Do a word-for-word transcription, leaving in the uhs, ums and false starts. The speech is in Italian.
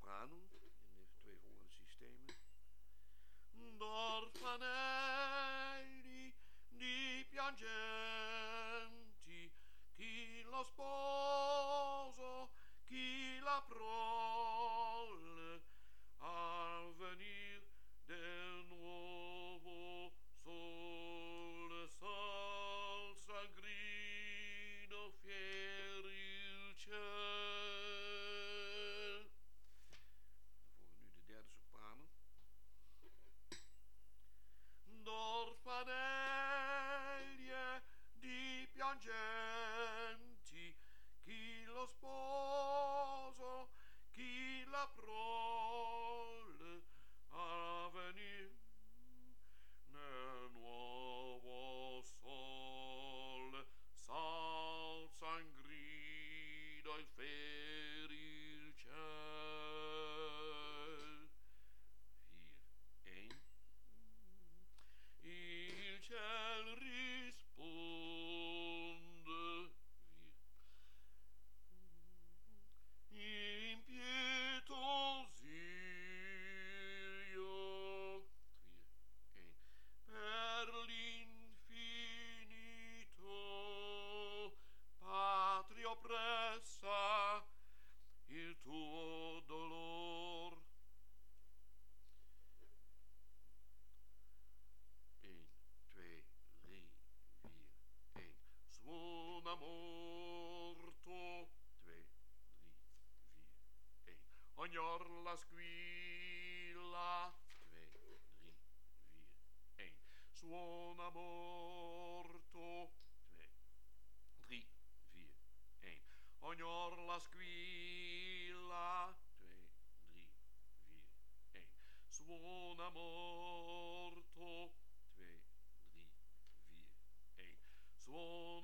soprano in de twee volgende systemen. D'orfanelli di piangenti, chi lo sposo, chi la prole, al venir del nuovo sole s'alza grido fiero il ciel. Dan volgen nu de derde soprano. D'orfanelli di piangenti, chi lo sposo, chi la prole, a venir nel nuovo sole s'alza in grido il feril ciel. Vier, één. Il ciel risponde, vier. Impietosio, vier, één. Per l'infinito, patria oppressa, il tuo dolor. één, twee, drie, vier, één. Suona morto. twee, drie, vier, één. Ognor la squilla. twee, drie, vier, één. Suona morto. twee, drie, vier, één. Ognor la squilla. twee, drie, vier, één. Suona morto. twee, drie, vier, één. Suona